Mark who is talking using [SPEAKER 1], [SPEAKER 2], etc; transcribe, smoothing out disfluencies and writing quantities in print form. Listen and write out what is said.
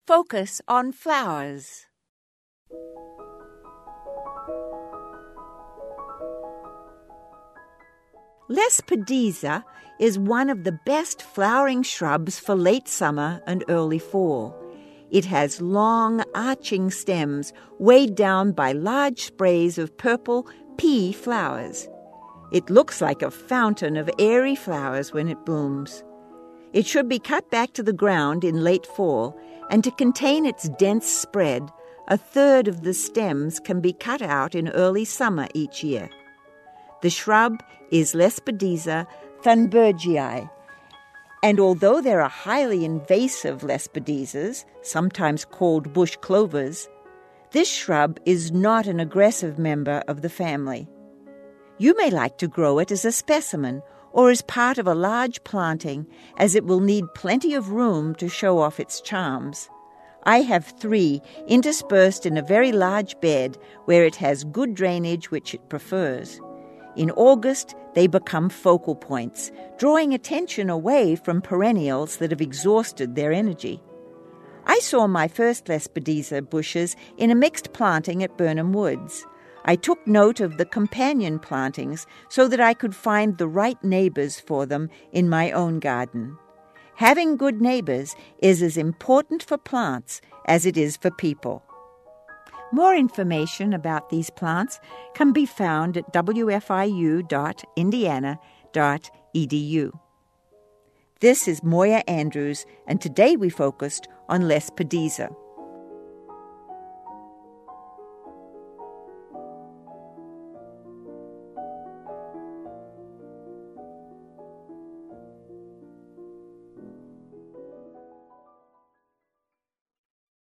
[SPEAKER 1] focus on flowers. Lespedeza is one of the best flowering shrubs for late summer and early fall. It has long, arching stems weighed down by large sprays of purple pea flowers. It looks like a fountain of airy flowers when it blooms. It should be cut back to the ground in late fall, and to contain its dense spread, a third of the stems can be cut out in early summer each year. The shrub is Lespedeza thunbergii, and although there are highly invasive Lespedezas, sometimes called bush clovers, this shrub is not an aggressive member of the family. You may like to grow it as a specimen or as part of a large planting, as it will need plenty of room to show off its charms. I have 3 interspersed in a very large bed where it has good drainage which it prefers. In August, they become focal points, drawing attention away from perennials that have exhausted their energy. I saw my first Lespedeza bushes in a mixed planting at Burnham Woods. I took note of the companion plantings so that I could find the right neighbors for them in my own garden. Having good neighbors is as important for plants as it is for people. More information about these plants can be found at wfiu.indiana.edu. This is Moya Andrews, and today we focused on Lespedeza.